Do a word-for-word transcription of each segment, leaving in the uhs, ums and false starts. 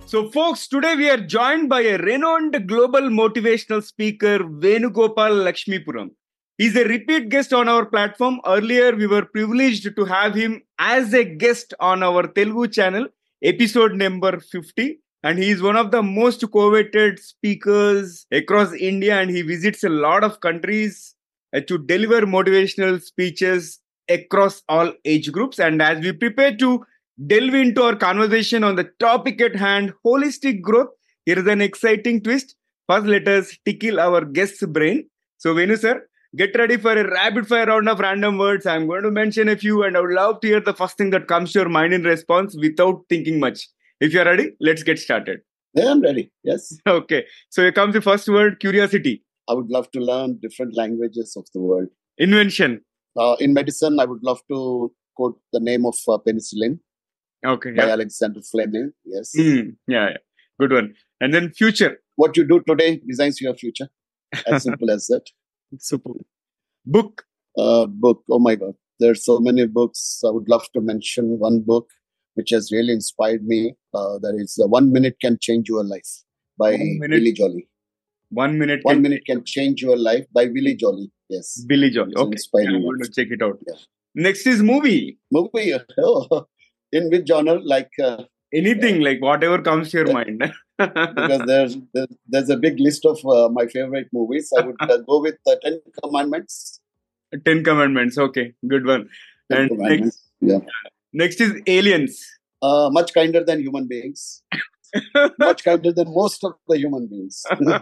So, folks, today we are joined by a renowned global motivational speaker, Venugopal Lakshmipuram. He's a repeat guest on our platform. Earlier, we were privileged to have him as a guest on our Telugu channel, episode number fifty. And he is one of the most coveted speakers across India, and he visits a lot of countries uh, to deliver motivational speeches across all age groups. And as we prepare to delve into our conversation on the topic at hand, holistic growth, here is an exciting twist. First, let us tickle our guest's brain. So, Venu sir, get ready for a rapid fire round of random words. I'm going to mention a few, and I would love to hear the first thing that comes to your mind in response without thinking much. If you're ready, let's get started. Yeah, I'm ready. Yes. Okay. So, here comes the first word, curiosity. I would love to learn different languages of the world. Invention. Uh, in medicine, I would love to quote the name of uh, penicillin. Okay. By Yeah. Alexander Fleming. Yes. Mm, yeah, yeah. Good one. And then future. What you do today designs your future. As simple as that. Super. Book. Uh, book. Oh my God. There are so many books. I would love to mention one book which has really inspired me. Uh, that is uh, One Minute Can Change Your Life by One minute. Billy Jolly. One minute. One can- Minute Can Change Your Life by Billy Jolly. Yes. Billy Jolly. It's Okay. inspiring. I'm going to check it out. Yeah. Next is movie. Movie. Oh, in which genre? Like, uh, Anything, like whatever comes to your Yeah. mind. because there's there, there's a big list of uh, my favorite movies. I would uh, go with the Ten Commandments. Ten Commandments. Okay. Good one. Ten And Commandments. next, next is aliens. Uh, much kinder than human beings. Much kinder than most of the human beings.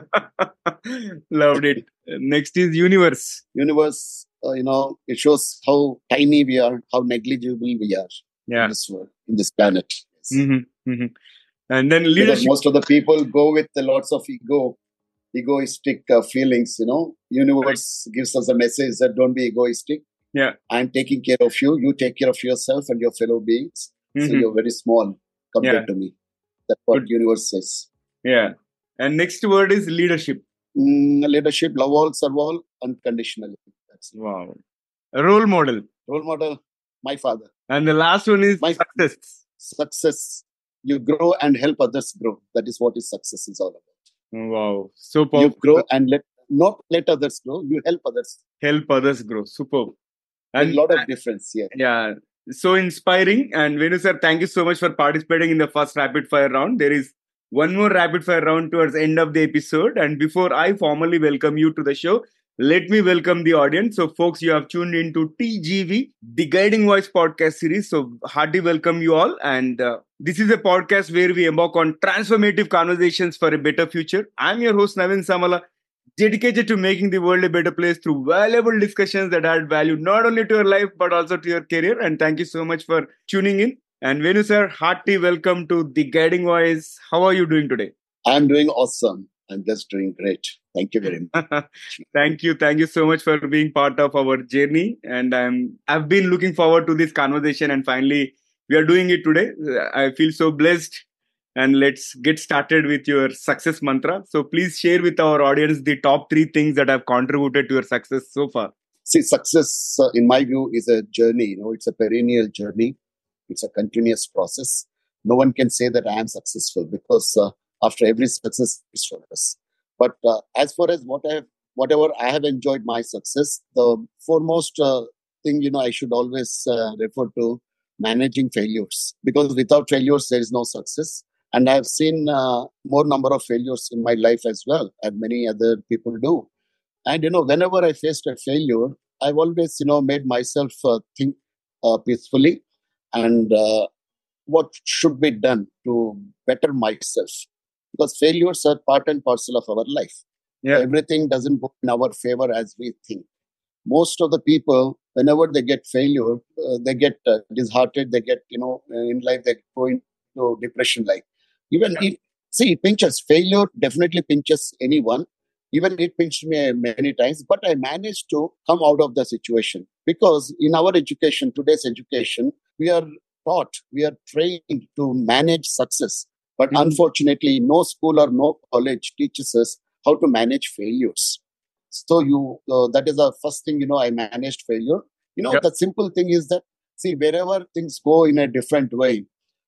Loved it. Next is universe. Universe, uh, you know, it shows how tiny we are, how negligible we are Yeah. in this world, in this planet. Yes. Mm-hmm. Mm-hmm. And then Because leadership. most of the people go with the lots of ego, egoistic uh, feelings. You know, universe gives us a message that don't be egoistic. Yeah. I'm taking care of you. You take care of yourself and your fellow beings. So Mhm. you're very small compared Yeah. to me. That's what Good. universe says. Yeah. And next word is leadership. Mm, leadership, love all, serve all, unconditionally. That's it. Wow. Role model. Role model, my father. And the last one is My- success. Success, you grow and help others grow. That is what is success is all about. Wow. So You powerful. grow and let not let others grow. You help others. Help others grow. Superb. There's And a lot of difference here. yeah, so inspiring. And Venu sir, thank you so much for participating in the first rapid fire round. There is one more rapid fire round towards the end of the episode. And before I formally welcome you to the show, let me welcome the audience. So, folks, you have tuned into T G V, the Guiding Voice podcast series. So, hearty welcome you all. And uh, this is a podcast where we embark on transformative conversations for a better future. I'm your host, Navin Samala, dedicated to making the world a better place through valuable discussions that add value not only to your life but also to your career. And thank you so much for tuning in. And Venu sir, hearty welcome to the Guiding Voice. How are you doing today? I'm doing awesome. I'm just doing great. Thank you very much. Thank you. Thank you so much for being part of our journey. And I'm, I've been looking forward to this conversation, and finally we are doing it today. I feel so blessed. And let's get started with your success mantra. So please share with our audience the top three things that have contributed to your success so far. See, success, uh, in my view, is a journey. You know, it's a perennial journey. It's a continuous process. No one can say that I am successful because uh, after every success, it's progress. But uh, as far as what I have, whatever I have enjoyed my success, the foremost uh, thing, you know, I should always uh, refer to managing failures, because without failures, there is no success. And I've seen uh, more number of failures in my life as well, as many other people do. And, you know, whenever I faced a failure, I've always, you know, made myself uh, think uh, peacefully and uh, what should be done to better myself. Because failures are part and parcel of our life. Yeah. Everything doesn't go in our favor as we think. Most of the people, whenever they get failure, uh, they get uh, disheartened, they get, you know, in life, they go into depression like. Even Yeah. it, see, it pinches. Failure definitely pinches anyone. Even it pinched me many times, but I managed to come out of the situation. Because in our education, today's education, we are taught, we are trained to manage success. But Mhm. unfortunately, no school or no college teaches us how to manage failures. So you, uh, that is the first thing, you know, I managed failure. You know, Yeah. the simple thing is that, see, wherever things go in a different way,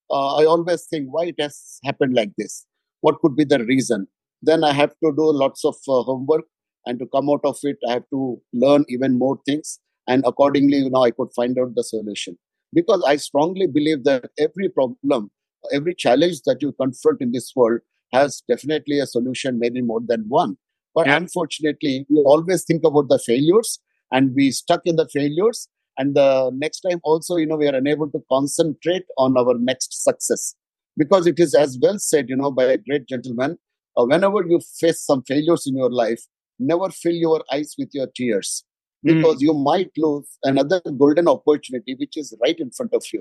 uh, I always think why it has happened like this. What could be the reason? Then I have to do lots of uh, homework, and to come out of it, I have to learn even more things. And accordingly, you know, I could find out the solution. Because I strongly believe that every problem, every challenge that you confront in this world has definitely a solution, maybe more than one. But Yeah. unfortunately, we always think about the failures and we stuck in the failures. And the next time also, you know, we are unable to concentrate on our next success. Because it is as well said, you know, by a great gentleman, uh, whenever you face some failures in your life, never fill your eyes with your tears. Because Mm. you might lose another golden opportunity which is right in front of you.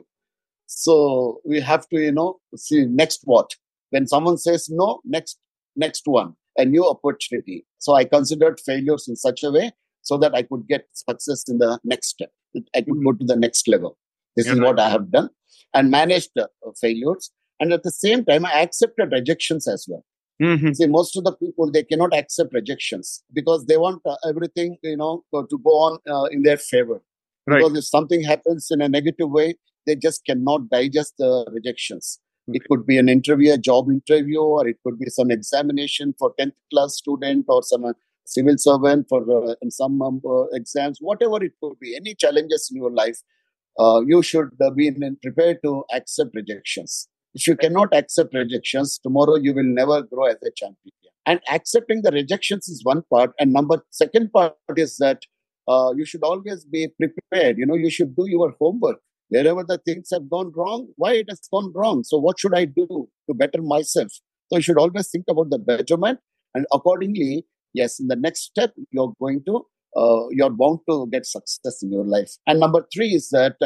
So we have to, you know, see next what. When someone says no, next next one, a new opportunity. So I considered failures in such a way so that I could get success in the next step. I could go Mm. to the next level. This Yeah. is what I have done and managed uh, failures. And at the same time, I accepted rejections as well. Mhm. See, most of the people, they cannot accept rejections because they want uh, everything, you know, to go on uh, in their favor. Right. Because if something happens in a negative way, they just cannot digest the rejections. It could be an interview, a job interview, or it could be some examination for tenth class student or some uh, civil servant for uh, in some um, uh, exams, whatever it could be, any challenges in your life, uh, you should uh, be in, prepared to accept rejections. If you cannot accept rejections, tomorrow you will never grow as a champion. And accepting the rejections is one part. And number second part is that uh, you should always be prepared. You know, you should do your homework. Wherever the things have gone wrong, why it has gone wrong? So what should I do to better myself? So you should always think about the betterment. And accordingly, yes, in the next step, you're going to, uh, you're bound to get success in your life. And number three is that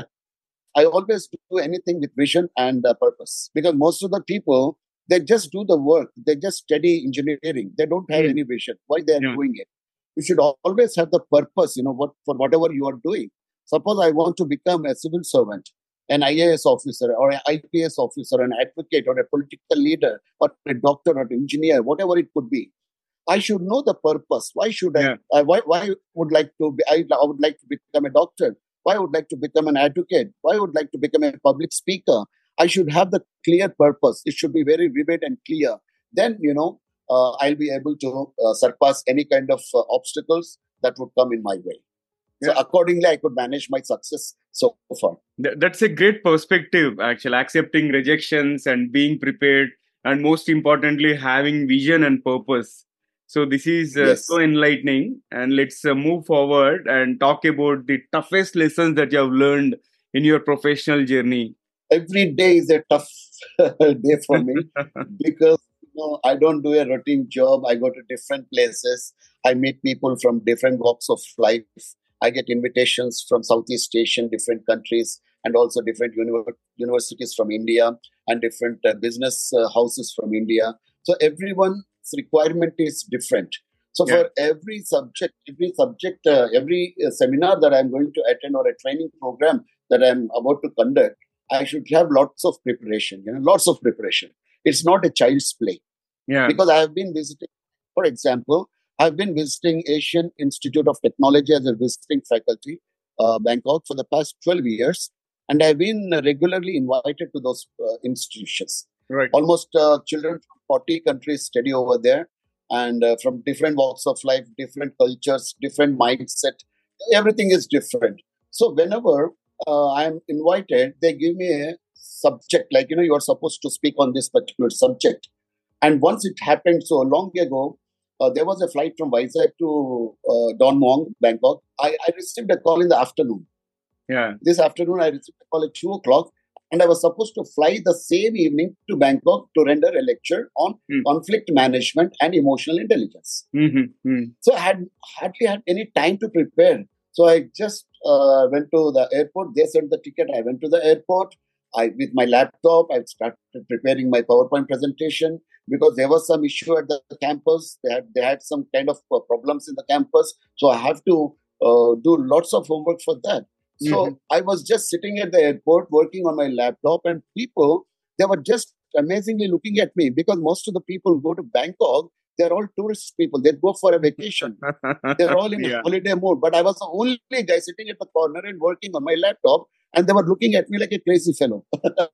I always do anything with vision and uh, purpose, because most of the people, they just do the work. They just study engineering. They don't have Mm. any vision why they are Yeah. doing it. You should always have the purpose, you know, what for whatever you are doing. Suppose I want to become a civil servant, an I A S officer or an I P S officer, an advocate or a political leader or a doctor or an engineer, whatever it could be. I should know the purpose. Why should Yeah. I? I why, why would like to be? I, I would like to become a doctor. Why would like to become an advocate? Why would like to become a public speaker? I should have the clear purpose. It should be very vivid and clear. Then you know uh, I'll be able to uh, surpass any kind of uh, obstacles that would come in my way. So Yeah. accordingly, I could manage my success so far. Th- That's a great perspective, actually, accepting rejections and being prepared, and most importantly, having vision and purpose. So, this is uh, Yes. so enlightening. And let's uh, move forward and talk about the toughest lessons that you have learned in your professional journey. Every day is a tough day for me because you know, I don't do a routine job. I go to different places. I meet people from different walks of life. I get invitations from Southeast Asian, different countries, and also different univer- universities from India and different uh, business uh, houses from India. So everyone's requirement is different. So Yeah. for every subject, every subject, uh, every uh, seminar that I'm going to attend or a training program that I'm about to conduct, I should have lots of preparation, you know, lots of preparation. It's not a child's play Yeah. because I have been visiting, for example, I've been visiting Asian Institute of Technology as a visiting faculty, uh, Bangkok, for the past twelve years. And I've been regularly invited to those uh, institutions. Right. Almost uh, children from forty countries study over there and uh, from different walks of life, different cultures, different mindset. Everything is different. So whenever uh, I'm invited, they give me a subject like, you know, you are supposed to speak on this particular subject. And once it happened so long ago, uh, there was a flight from Vizag to uh, Don Muang, Bangkok. I, I received a call in the afternoon. Yeah. This afternoon, I received a call at two o'clock, and I was supposed to fly the same evening to Bangkok to render a lecture on Mm. conflict management and emotional intelligence. Mm-hmm. So I had hardly had any time to prepare. So I just uh, went to the airport. They sent the ticket. I went to the airport. I, with my laptop, I started preparing my PowerPoint presentation because there was some issue at the campus. They had they had some kind of uh, problems in the campus. So I have to uh, do lots of homework for that. So Mhm. I was just sitting at the airport working on my laptop, and people, they were just amazingly looking at me because most of the people who go to Bangkok, they're all tourist people. They go for a vacation. They're all in Yeah. holiday mode. But I was the only guy sitting at the corner and working on my laptop, and they were looking at me like a crazy fellow.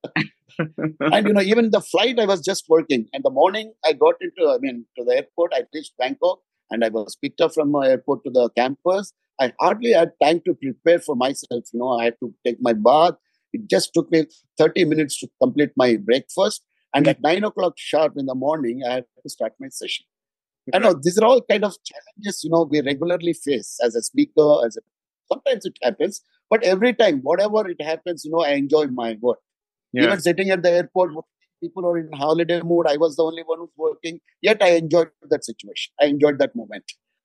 And, you know, even the flight, I was just working. In the morning, I got into, I mean, to the airport. I reached Bangkok and I was picked up from my airport to the campus. I hardly had time to prepare for myself. You know, I had to take my bath. It just took me thirty minutes to complete my breakfast. And at nine o'clock sharp in the morning, I had to start my session. I know these are all kind of challenges, you know, we regularly face as a speaker, as a, sometimes it happens, but every time, whatever it happens, you know, I enjoy my work. Yeah. Even sitting at the airport, people are in holiday mood. I was the only one who's working, yet I enjoyed that situation. I enjoyed that moment.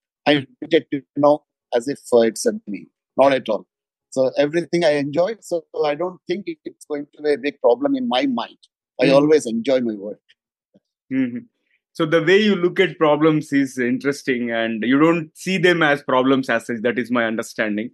I did, you know, as if uh, it's a me, not at all. So everything I enjoy. So I don't think it's going to be a big problem in my mind. I mm-hmm. always enjoy my work. Mm-hmm. So the way you look at problems is interesting, and you don't see them as problems as such. That is my understanding.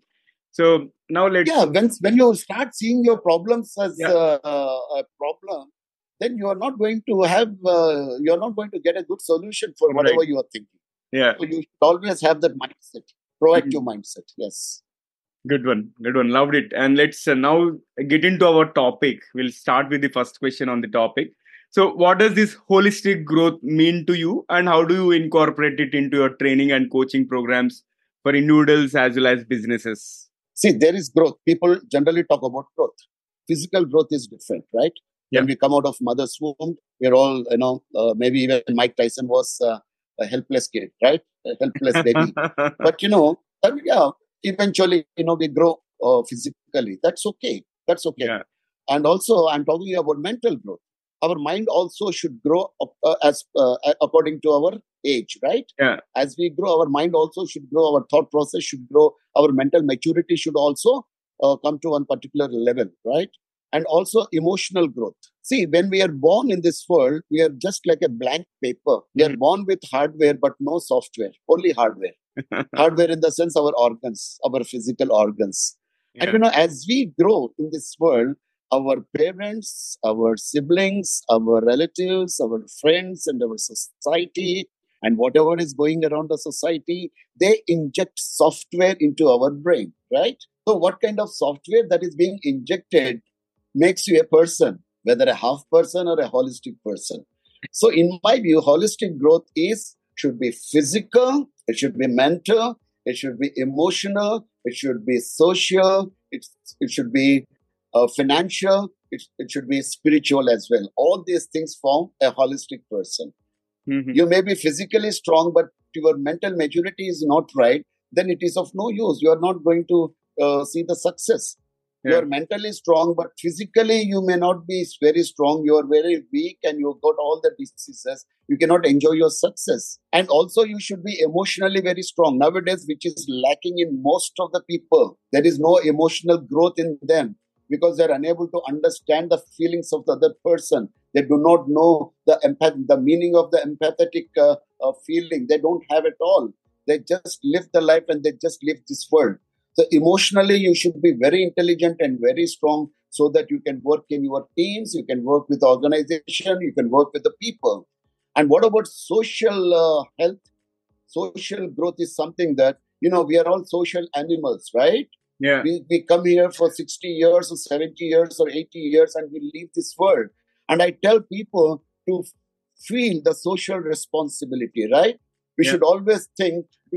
So now let's... Yeah, when, when you start seeing your problems as yeah. uh, a problem, then you are not going to have, uh, you are not going to get a good solution for whatever right. you are thinking. Yeah. So you should always have that mindset, proactive mm-hmm. mindset. Yes. Good one. Good one. Loved it. And let's uh, now get into our topic. We'll start with the first question on the topic. So what does this holistic growth mean to you, and how do you incorporate it into your training and coaching programs for individuals as well as businesses? See, there is growth. People generally talk about growth. Physical growth is different, right? Yeah. When we come out of mother's womb, we're all, you know, uh, maybe even Mike Tyson was uh, a helpless kid, right? A helpless baby. But, you know, uh, yeah, eventually, you know, we grow uh, physically. That's okay. That's okay. Yeah. And also, I'm talking about mental growth. Our mind also should grow up, uh, as uh, according to our age, right? Yeah. As we grow, our mind also should grow. Our thought process should grow. Our mental maturity should also uh, come to one particular level, right? And also emotional growth. See, when we are born in this world, we are just like a blank paper. We are born with hardware, but no software, only hardware. Hardware in the sense our organs, our physical organs. Yeah. And, you know, as we grow in this world, our parents, our siblings, our relatives, our friends, and our society, and whatever is going around the society, they inject software into our brain, right? So what kind of software that is being injected makes you a person, whether a half person or a holistic person. So in my view, holistic growth is should be physical, it should be mental, it should be emotional, it should be social, it, it should be Uh, financial, it, it should be spiritual as well. All these things form a holistic person. Mm-hmm. You may be physically strong, but your mental maturity is not right, then it is of no use. You are not going to uh, see the success. Yeah. You are mentally strong, but physically you may not be very strong. You are very weak and you've got all the diseases. You cannot enjoy your success. And also you should be emotionally very strong. Nowadays, which is lacking in most of the people, there is no emotional growth in them. Because they're unable to understand the feelings of the other person. They do not know the empath- the meaning of the empathetic uh, uh, feeling. They don't have it all. They just live the life and they just live this world. So emotionally, you should be very intelligent and very strong so that you can work in your teams, you can work with the organization, you can work with the people. And what about social uh, health? Social growth is something that, you know, we are all social animals, right? Yeah. We, we come here for sixty years or seventy years or eighty years and we leave this world. And I tell people to feel the social responsibility, right? We yeah. should always think,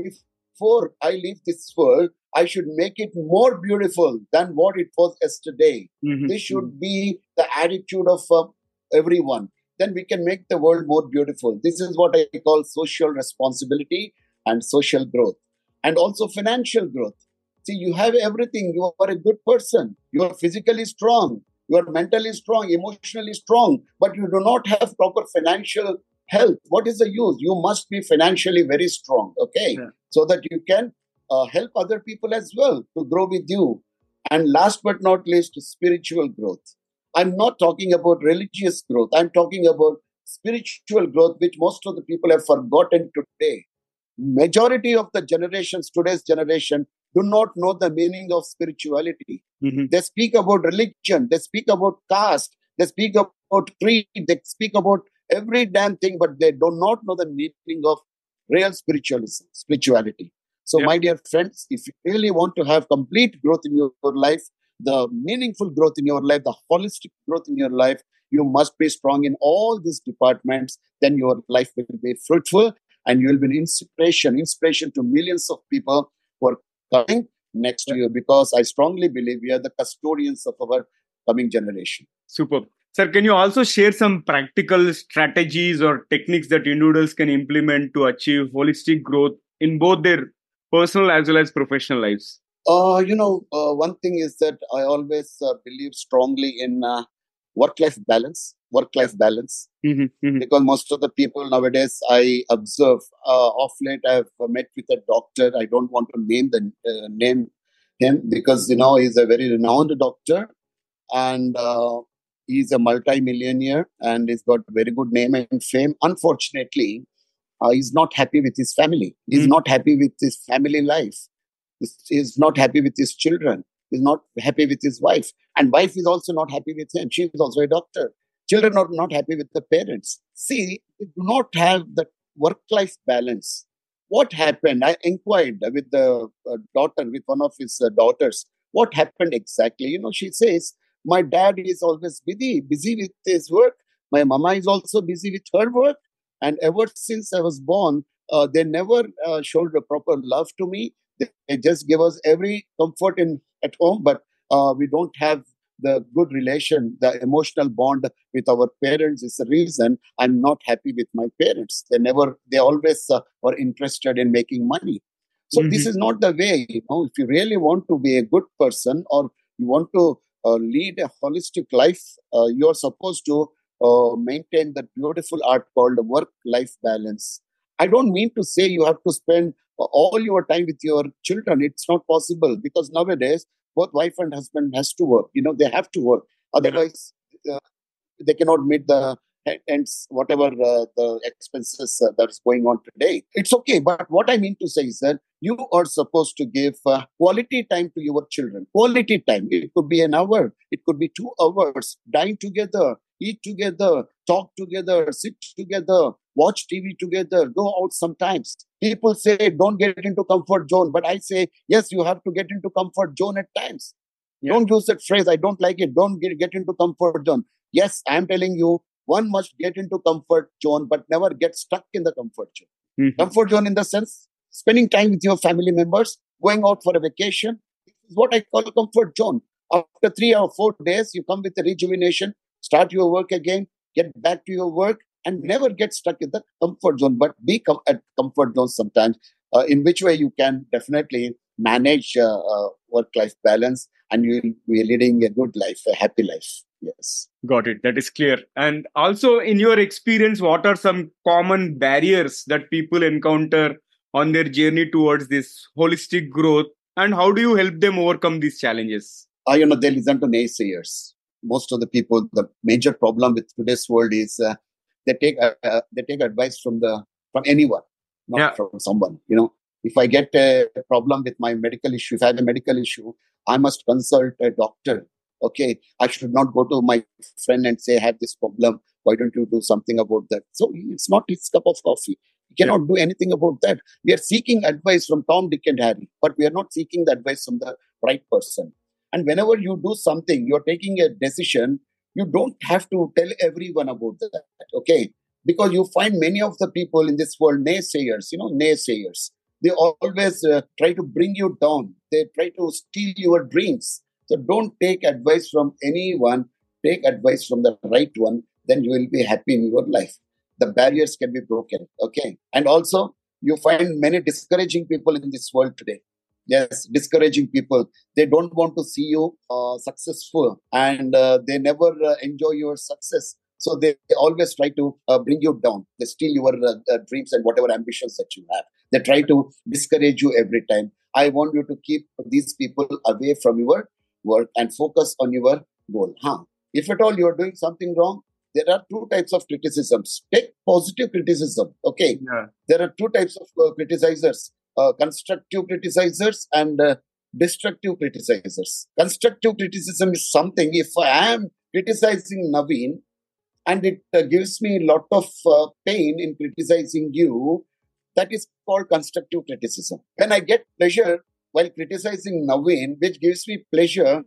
before I leave this world, I should make it more beautiful than what it was yesterday. Mm-hmm. This should be the attitude of uh, everyone. Then we can make the world more beautiful. This is what I call social responsibility and social growth. And also financial growth. See, you have everything. You are a good person. You are physically strong. You are mentally strong, emotionally strong, but you do not have proper financial health. What is the use? You must be financially very strong, okay? Yeah. So that you can uh, help other people as well to grow with you. And last but not least, spiritual growth. I'm not talking about religious growth. I'm talking about spiritual growth, which most of the people have forgotten today. Majority of the generations, today's generation, do not know the meaning of spirituality. Mm-hmm. They speak about religion. They speak about caste. They speak about creed. They speak about every damn thing, but they do not know the meaning of real spiritualism, spirituality. So, yep. my dear friends, if you really want to have complete growth in your life, the meaningful growth in your life, the holistic growth in your life, You must be strong in all these departments. Then your life will be fruitful and you will be an inspiration, inspiration to millions of people who are coming next to you, because I strongly believe we are the custodians of our coming generation. Superb. Sir, can you also share some practical strategies or techniques that individuals can implement to achieve holistic growth in both their personal as well as professional lives? Uh, you know, uh, one thing is that I always uh, believe strongly in uh, work-life balance, work-life balance, Mm-hmm, mm-hmm. because most of the people nowadays I observe, uh, off late I've met with a doctor. I don't want to name the uh, name him because, you know, he's a very renowned doctor and uh, he's a multi-millionaire and he's got very good name and fame. Unfortunately, uh, he's not happy with his family. He's Mm-hmm. not happy with his family life. He's not happy with his children. He's not happy with his wife. And wife is also not happy with him. She is also a doctor. Children are not happy with the parents. See, they do not have that work-life balance. What happened? I inquired with the uh, daughter, with one of his uh, daughters. What happened exactly? You know, she says, my dad is always busy, busy with his work. My mama is also busy with her work. And ever since I was born, uh, they never uh, showed a proper love to me. They just give us every comfort in at home, but uh, we don't have the good relation, the emotional bond with our parents. Is the reason I'm not happy with my parents. They never, they always uh, were interested in making money. So Mm-hmm. this is not the way. You know, if you really want to be a good person or you want to uh, lead a holistic life, uh, you are supposed to uh, maintain that beautiful art called work-life balance. I don't mean to say you have to spend all your time with your children. It's not possible because nowadays both wife and husband has to work. You know, they have to work. Otherwise, uh, they cannot meet the ends, whatever uh, the expenses uh, that is going on today. It's okay. But what I mean to say is that you are supposed to give uh, quality time to your children. Quality time. It could be an hour. It could be two hours. Dine together, eat together, talk together, sit together, watch T V together, go out sometimes. People say don't get into comfort zone. But I say, yes, you have to get into comfort zone at times. Yeah. Don't use that phrase. I don't like it. Don't get, get into comfort zone. Yes, I'm telling you, one must get into comfort zone, but never get stuck in the comfort zone. Mm-hmm. Comfort zone in the sense, spending time with your family members, going out for a vacation. This is what I call comfort zone. After three or four days, you come with a rejuvenation, start your work again, get back to your work, and never get stuck in the comfort zone, but be com- at comfort zone sometimes, uh, in which way you can definitely manage uh, uh, work-life balance and you'll be leading a good life, a happy life. Yes. Got it. That is clear. And also, in your experience, what are some common barriers that people encounter on their journey towards this holistic growth? And how do you help them overcome these challenges? Uh, you know, they listen to naysayers. Most of the people, the major problem with today's world is uh, they take uh, they take advice from the from anyone, not yeah. from someone. You know, if I get a problem with my medical issue, if I have a medical issue, I must consult a doctor. Okay, I should not go to my friend and say, I have this problem. Why don't you do something about that? So it's not his cup of coffee. You cannot yeah. do anything about that. We are seeking advice from Tom, Dick and Harry, but we are not seeking the advice from the right person. And whenever you do something, you're taking a decision, you don't have to tell everyone about that, okay? Because you find many of the people in this world, naysayers, you know, naysayers. They always uh, try to bring you down. They try to steal your dreams. So don't take advice from anyone. Take advice from the right one. Then you will be happy in your life. The barriers can be broken, okay? And also, you find many discouraging people in this world today. Yes, discouraging people. They don't want to see you uh, successful and uh, they never uh, enjoy your success. So they always try to uh, bring you down. They steal your uh, uh, dreams and whatever ambitions that you have. They try to discourage you every time. I want you to keep these people away from your work and focus on your goal. Huh? If at all you are doing something wrong, there are two types of criticisms. Take positive criticism. Okay. Yeah. There are two types of uh, criticizers. Uh, constructive criticizers and uh, destructive criticizers. Constructive criticism is something, if I am criticizing Naveen and it uh, gives me a lot of uh, pain in criticizing you, that is called constructive criticism. When I get pleasure while criticizing Naveen, which gives me pleasure,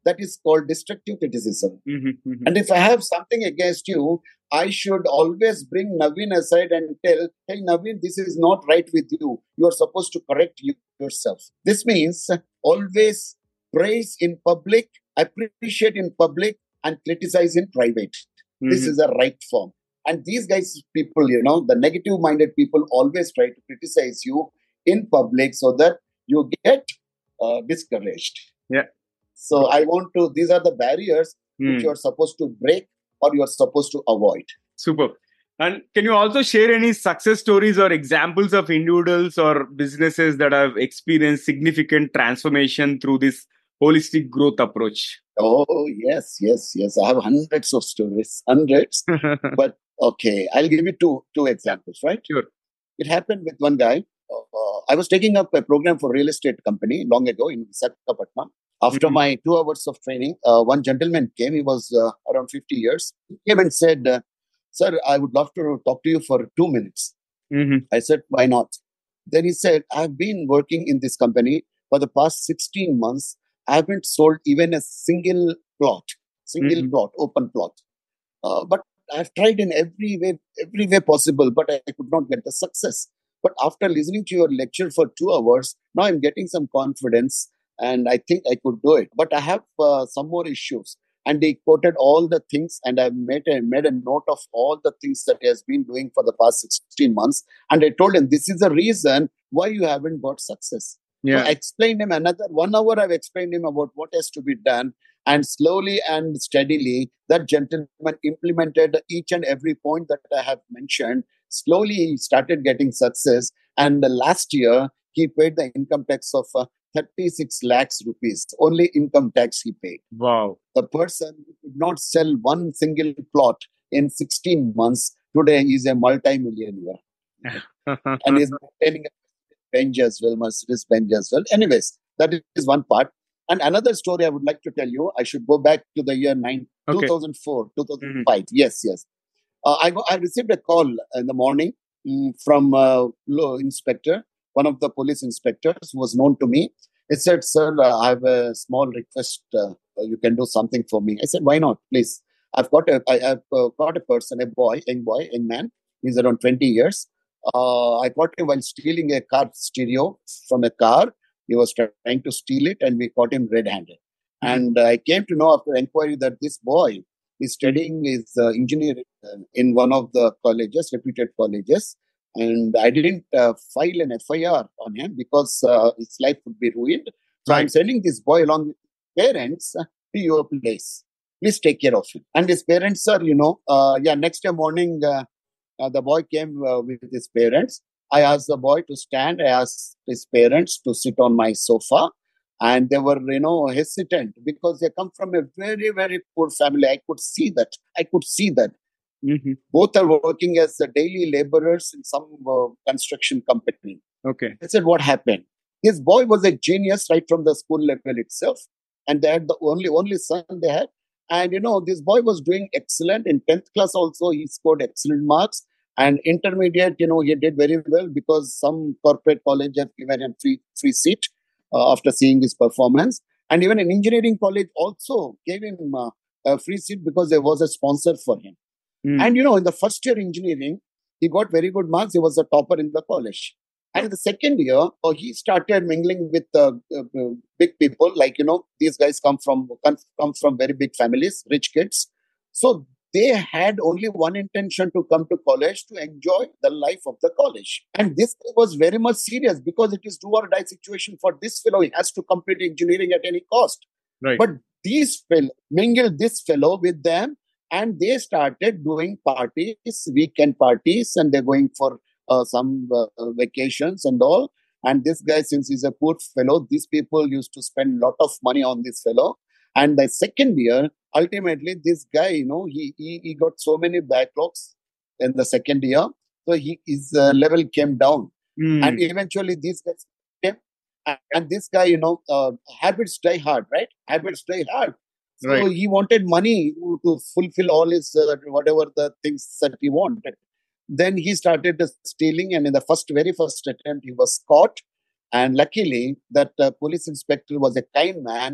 That is called destructive criticism. Mm-hmm, mm-hmm. And if I have something against you, I should always bring Naveen aside and tell, hey, Naveen, this is not right with you. You are supposed to correct you yourself. This means always praise in public, appreciate in public, and criticize in private. Mm-hmm. This is a right form. And these guys, people, you know, the negative-minded people always try to criticize you in public so that you get uh, discouraged. Yeah. So I want to, these are the barriers mm. which you are supposed to break or you are supposed to avoid. Super. And can you also share any success stories or examples of individuals or businesses that have experienced significant transformation through this holistic growth approach? Oh, yes, yes, yes. I have hundreds of stories, hundreds. But okay, I'll give you two two examples, right? Sure. It happened with one guy. Uh, I was taking up a program for real estate company long ago in Visakhapatnam. After mm-hmm. my two hours of training, uh, one gentleman came. He was uh, around fifty years. He came and said, uh, sir, I would love to talk to you for two minutes. Mm-hmm. I said, why not? Then he said, I've been working in this company for the past sixteen months. I haven't sold even a single plot, single mm-hmm. plot, open plot. Uh, but I've tried in every way, every way possible, but I, I could not get the success. But after listening to your lecture for two hours, now I'm getting some confidence and I think I could do it. But I have uh, some more issues. And he quoted all the things and I made a, made a note of all the things that he has been doing for the past sixteen months. And I told him, this is the reason why you haven't got success. Yeah. So I explained him another one hour. I've explained him about what has to be done. And slowly and steadily, that gentleman implemented each and every point that I have mentioned. Slowly, he started getting success. And last year, he paid the income tax of uh, thirty-six lakhs rupees. Only income tax he paid. Wow. The person who could not sell one single plot in sixteen months, today is a multi-millionaire. And he's maintaining a Benz as well, Mercedes Benz as well. Anyways, that is one part. And another story I would like to tell you, I should go back to the year nine, okay. two thousand four, two thousand five. Mm-hmm. Yes, yes. Uh, I, go, I received a call in the morning um, from a law inspector, one of the police inspectors who was known to me. He said, sir, uh, I have a small request. Uh, you can do something for me. I said, why not? Please. I've got a, I have uh, got a person, a boy, young boy, young man. He's around twenty years. Uh, I caught him while stealing a car stereo from a car. He was trying to steal it and we caught him red-handed. Mm-hmm. And uh, I came to know after inquiry that this boy is studying his uh, engineering in one of the colleges, reputed colleges. And I didn't uh, file an F I R on him because uh, his life would be ruined. So right. I'm sending this boy along with his parents uh, to your place. Please take care of him. And his parents are, you know, uh, yeah, next day morning, uh, uh, the boy came uh, with his parents. I asked the boy to stand. I asked his parents to sit on my sofa. And they were, you know, hesitant because they come from a very, very poor family. I could see that. I could see that. Mm-hmm. Both are working as uh, daily laborers in some uh, construction company. Okay. I said, what happened? His boy was a genius right from the school level itself. And they had the only, only son they had. And, you know, this boy was doing excellent. In tenth class also, he scored excellent marks. And intermediate, you know, he did very well because some corporate college have given him free, free seat uh, after seeing his performance. And even an engineering college also gave him uh, a free seat because there was a sponsor for him. Mm. And, you know, in the first year engineering, he got very good marks. He was a topper in the college. And in the second year, uh, he started mingling with uh, uh, big people. Like, you know, these guys come from, come, come from very big families, rich kids. So they had only one intention to come to college to enjoy the life of the college. And this was very much serious because it is do or die situation for this fellow. He has to complete engineering at any cost. Right. But these fellow mingled this fellow with them and they started doing parties, weekend parties, and they're going for uh, some uh, vacations and all. And this guy, since he's a poor fellow, these people used to spend a lot of money on this fellow. And the second year, ultimately, this guy, you know, he he, he got so many backlogs in the second year. So he, his uh, level came down. Mm. And eventually, these guys came. And this guy, you know, uh, habits die hard, right? Habits die hard. So right. he wanted money to, to fulfill all his, uh, whatever the things that he wanted. Then he started stealing. And in the first, very first attempt, he was caught. And luckily, that uh, police inspector was a kind man.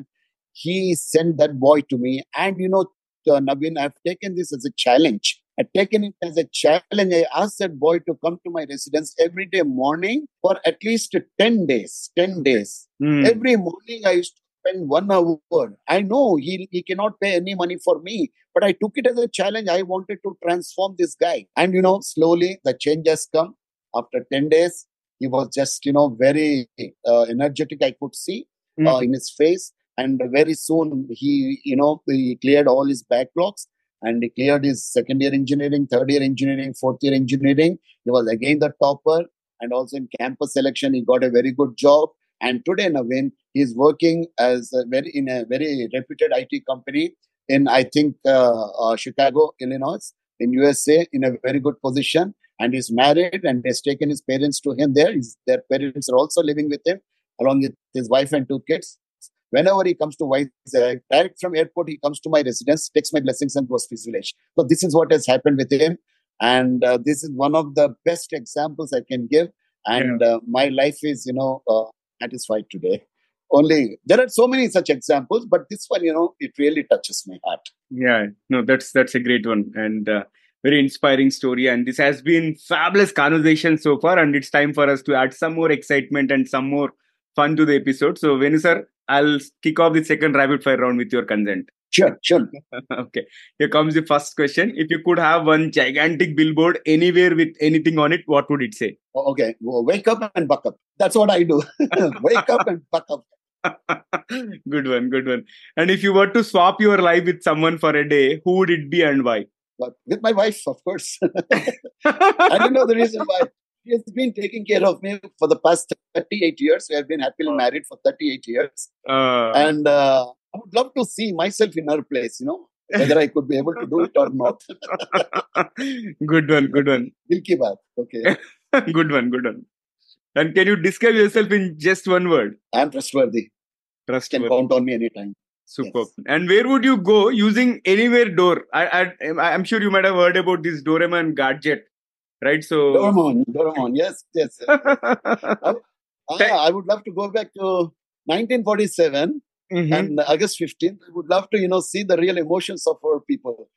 he sent that boy to me. And, you know, uh, Naveen, I've taken this as a challenge. I've taken it as a challenge. I asked that boy to come to my residence every day morning for at least ten days. ten days. Hmm. Every morning I used to spend one hour. I know he, he cannot pay any money for me, but I took it as a challenge. I wanted to transform this guy. And, you know, slowly the change has come. After ten days, he was just, you know, very uh, energetic, I could see Hmm. uh, in his face. And very soon he, you know, he cleared all his backlogs and he cleared his second year engineering, third year engineering, fourth year engineering. He was again the topper. And also in campus selection, he got a very good job. And today, Naveen, he's working as a very in a very reputed I T company in, I think, uh, uh, Chicago, Illinois, in U S A, in a very good position. And he's married and has taken his parents to him there. His, their parents are also living with him, along with his wife and two kids. Whenever he comes to Vizag, direct from airport, he comes to my residence, takes my blessings and goes to his village. So this is what has happened with him. And uh, this is one of the best examples I can give. And uh, my life is, you know, uh, satisfied today. Only, there are so many such examples, but this one, you know, it really touches my heart. Yeah, no, that's that's a great one and uh, very inspiring story. And this has been fabulous conversation so far. And it's time for us to add some more excitement and some more fun to the episode. So, Venu sir, I'll kick off the second rapid fire round with your consent. Sure, sure. Okay, here comes the first question. If you could have one gigantic billboard anywhere with anything on it, what would it say? Okay, well, wake up and buck up. That's what I do. Wake up and buck up. Good one, good one. And if you were to swap your life with someone for a day, who would it be and why? But with my wife, of course. I don't know the reason why. She has been taking care of me for the past thirty-eight years. We have been happily Oh. married for thirty-eight years. Uh, And uh, I would love to see myself in her place, you know, whether I could be able to do it or not. good one, good one. Dil ki baat. Okay. Good one, good one. And can you describe yourself in just one word? I am trustworthy. You can Trustworthy. count on me anytime. Superb. Yes. And where would you go using anywhere door? I, I, I'm sure you might have heard about this Doraemon gadget, right? So, Doraemon, Doraemon. Yes, yes. Ah, I would love to go back to nineteen forty-seven Mhm. and August fifteenth. I would love to, you know, see the real emotions of our people.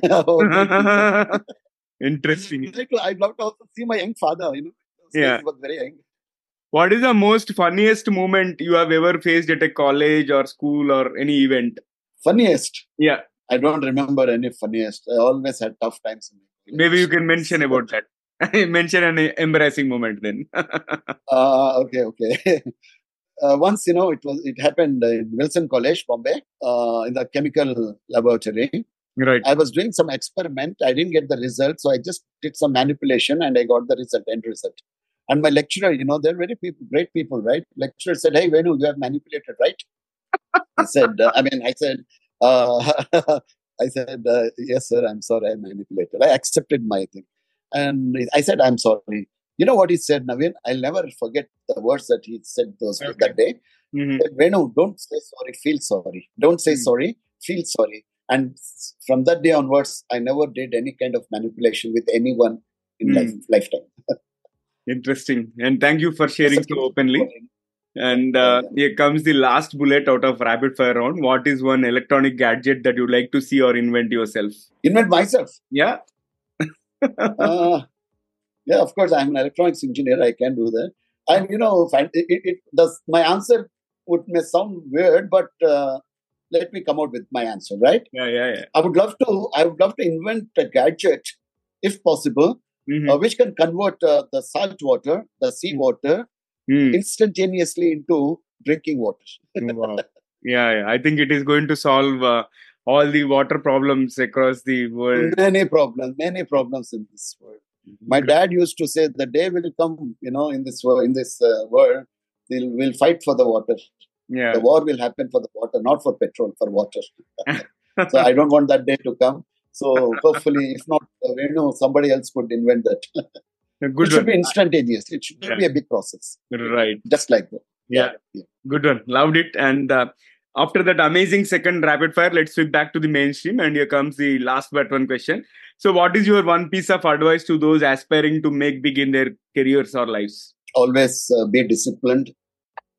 Our people. Interesting. I'd like to- I'd love to also see my young father, you know. Yeah. He was very young. What is the most funniest moment you have ever faced at a college or school or any event? Funniest. Yeah, I don't remember any funniest. I always had tough times. In my maybe you can college. mention about that. Mention an embarrassing moment then. Uh, okay, okay. Uh, once, you know, it was it happened in Wilson College, Bombay, uh, in the chemical laboratory. Right. I was doing some experiment. I didn't get the result, so I just did some manipulation and I got the result, end result. And my lecturer, you know, they're very people, great people, right? Lecturer said, "Hey, Venu, you have manipulated, right?" I said, uh, I mean, I said, uh, I said, uh, yes, sir, I'm sorry, I manipulated. I accepted my thing. And I said, I'm sorry. You know what he said, Naveen? I'll never forget the words that he said those Okay. that day. Mhm. He said, Venu, don't say sorry, feel sorry. Don't say Mm. sorry, feel sorry. And from that day onwards, I never did any kind of manipulation with anyone in Mm. life, lifetime. Interesting. And thank you for sharing so openly. And uh, here comes the last bullet out of rapid fire round. What is one electronic gadget that you'd like to see or invent yourself? Invent myself. Yeah. Uh, yeah, of course, I'm an electronics engineer. I can do that. And, you know, it, it, it does, my answer would may sound weird, but uh, let me come out with my answer, right? Yeah, yeah, yeah. I would love to, I would love to invent a gadget, if possible, Mhm. uh, which can convert uh, the salt water, the sea water, Mm. instantaneously into drinking water. Wow. Yeah, yeah, I think it is going to solve uh, all the water problems across the world. Many problems, many problems in this world. My dad used to say, the day will come, you know, in this world, in this uh, world, we'll, we'll fight for the water. Yeah. The war will happen for the water, not for petrol, for water. So I don't want that day to come. So hopefully, if not, uh, you know, somebody else could invent that. Good It should one. be instantaneous. It should Yeah. be a big process, Right. just like that. Yeah. yeah. Good one. Loved it. And uh, after that amazing second rapid fire, let's switch back to the mainstream. And here comes the last but one question. So, what is your one piece of advice to those aspiring to make big in their careers or lives? Always uh, be disciplined.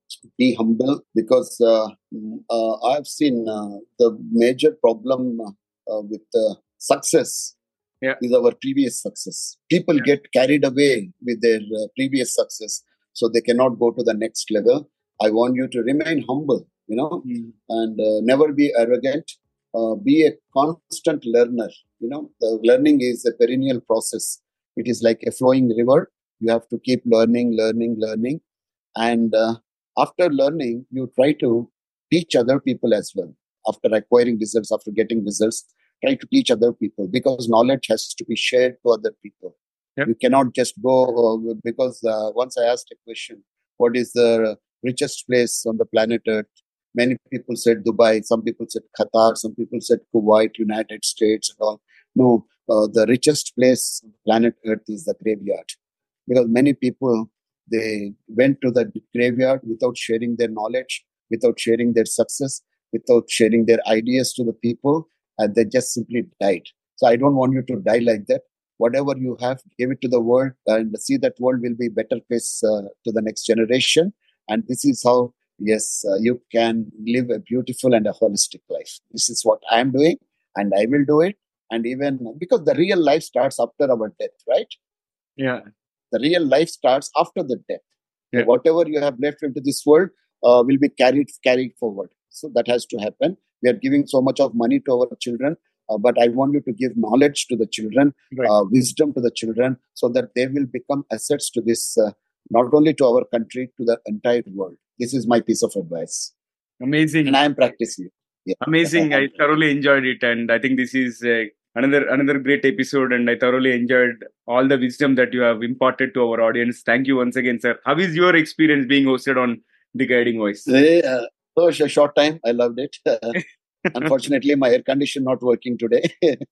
Be humble, because uh, uh, I've seen uh, the major problem uh, with uh, success Yeah. is our previous success. People Yeah. get carried away with their uh, previous success, so they cannot go to the next level. I want you to remain humble, you know, Mm. and uh, never be arrogant. Uh, be a constant learner. You know, the learning is a perennial process. It is like a flowing river. You have to keep learning, learning, learning. And uh, after learning, you try to teach other people as well. After acquiring results, after getting results, try to teach other people, because knowledge has to be shared to other people. Yep. You cannot just go, uh, because uh, once I asked a question, what is the richest place on the planet Earth? Many people said Dubai, some people said Qatar, some people said Kuwait, United States, and all. No, uh, the richest place on the planet Earth is the graveyard, because many people, they went to the graveyard without sharing their knowledge, without sharing their success, without sharing their ideas to the people, and they just simply died. So I don't want you to die like that. Whatever you have, give it to the world, and see that world will be a better place uh, to the next generation. And this is how, yes, uh, you can live a beautiful and a holistic life. This is what I am doing, and I will do it. And even because the real life starts after our death, right? Yeah. The real life starts after the death. Yeah. So whatever you have left into this world uh, will be carried carried forward. So that has to happen. We are giving so much of money to our children, uh, but I want you to give knowledge to the children, Right. uh, wisdom to the children, so that they will become assets to this, uh, not only to our country, to the entire world. This is my piece of advice, Amazing. and I am practicing it. Yeah. Amazing. I thoroughly enjoyed it. And I think this is uh, another another great episode. And I thoroughly enjoyed all the wisdom that you have imparted to our audience. Thank you once again, sir. How is your experience being hosted on The Guiding Voice? Uh, so a short time, I loved it. Unfortunately, my air condition not working today.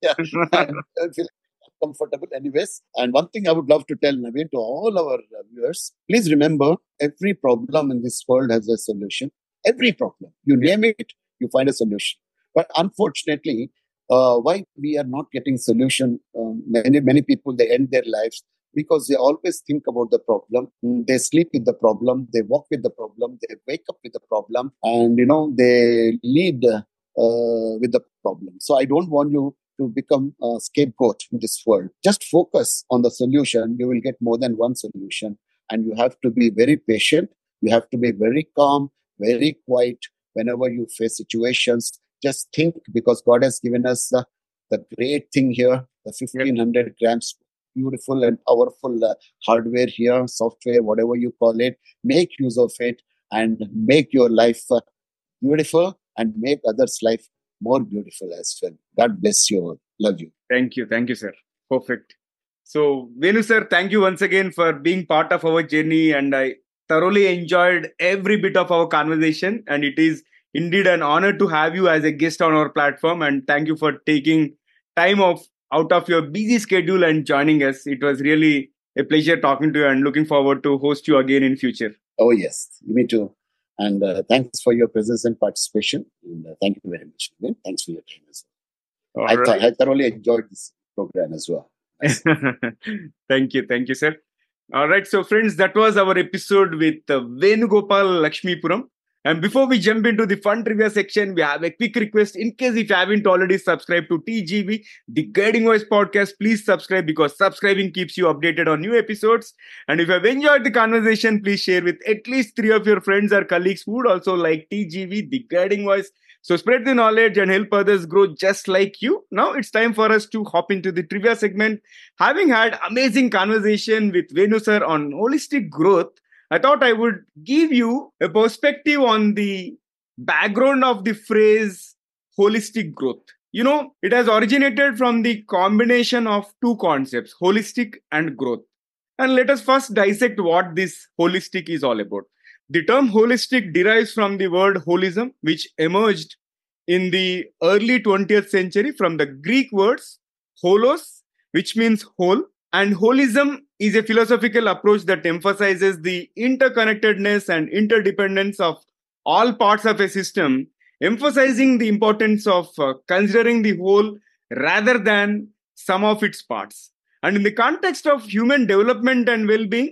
I feel comfortable anyways. And one thing I would love to tell, Naveen, to all our viewers, please remember, every problem in this world has a solution. Every problem. You name it, you find a solution. But unfortunately, uh, why we are not getting solution? Um, many, many people, they end their lives because they always think about the problem. They sleep with the problem. They walk with the problem. They wake up with the problem. And, you know, they lead uh, with the problem. So I don't want you to become a scapegoat in this world. Just focus on the solution. You will get more than one solution. And you have to be very patient. You have to be very calm, very quiet whenever you face situations. Just think, because God has given us uh, the great thing here, the fifteen hundred grams, beautiful and powerful uh, hardware here, software, whatever you call it. Make use of it and make your life uh, beautiful, and make others' life more beautiful as well. God bless you all. Love you. Thank you. Thank you, sir. Perfect. So, Venu sir, thank you once again for being part of our journey. And I thoroughly enjoyed every bit of our conversation. And it is indeed an honor to have you as a guest on our platform. And thank you for taking time off out of your busy schedule and joining us. It was really a pleasure talking to you, and looking forward to host you again in future. Oh, yes. Me too. And uh, thanks for your presence and participation. And uh, thank you very much. Thanks for your time as well. I, th- right. I thoroughly enjoyed this program as well. Thank you. Thank you, sir. All right. So, friends, that was our episode with uh, Venugopal Lakshmipuram. And before we jump into the fun trivia section, we have a quick request. In case if you haven't already subscribed to T G V, the Guiding Voice podcast, please subscribe, because subscribing keeps you updated on new episodes. And if you have enjoyed the conversation, please share with at least three of your friends or colleagues who would also like T G V, the Guiding Voice. So spread the knowledge and help others grow just like you. Now it's time for us to hop into the trivia segment. Having had amazing conversation with Venu sir on holistic growth, I thought I would give you a perspective on the background of the phrase holistic growth. You know, it has originated from the combination of two concepts, holistic and growth. And let us first dissect what this holistic is all about. The term holistic derives from the word holism, which emerged in the early twentieth century from the Greek words holos, which means whole, and holism is a philosophical approach that emphasizes the interconnectedness and interdependence of all parts of a system, emphasizing the importance of uh, considering the whole rather than some of its parts. And in the context of human development and well-being,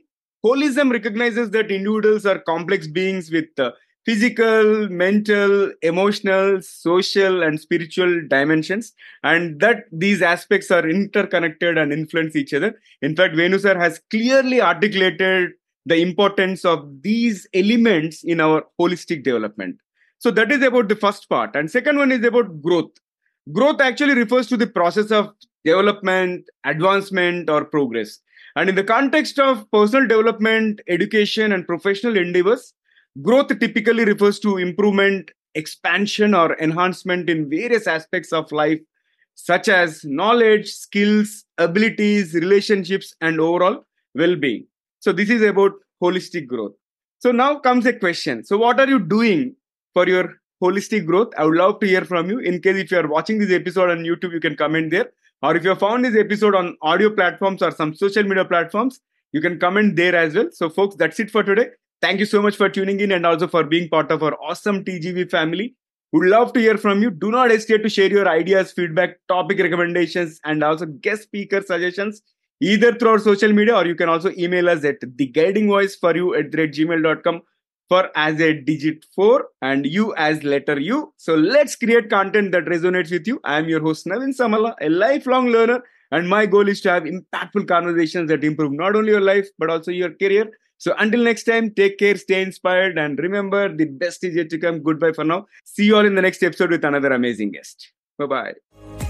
Holism recognizes that individuals are complex beings with uh, physical, mental, emotional, social, and spiritual dimensions, and that these aspects are interconnected and influence each other. In fact, Venu sir has clearly articulated the importance of these elements in our holistic development. So that is about the first part. And second one is about growth. Growth actually refers to the process of development, advancement, or progress. And in the context of personal development, education, and professional endeavors, growth typically refers to improvement, expansion, or enhancement in various aspects of life, such as knowledge, skills, abilities, relationships, and overall well being. So, this is about holistic growth. So, now comes a question. So, what are you doing for your holistic growth? I would love to hear from you. In case if you are watching this episode on YouTube, you can comment there. Or if you have found this episode on audio platforms or some social media platforms, you can comment there as well. So, folks, that's it for today. Thank you so much for tuning in and also for being part of our awesome T G V family. Would love to hear from you. Do not hesitate to share your ideas, feedback, topic recommendations, and also guest speaker suggestions either through our social media, or you can also email us at the guiding voice for you at gmail dot com for as a digit four and you as letter U. So let's create content that resonates with you. I am your host Navin Samala, a lifelong learner, and my goal is to have impactful conversations that improve not only your life but also your career. So until next time, take care, stay inspired, and remember, the best is yet to come. Goodbye for now. See you all in the next episode with another amazing guest. Bye-bye.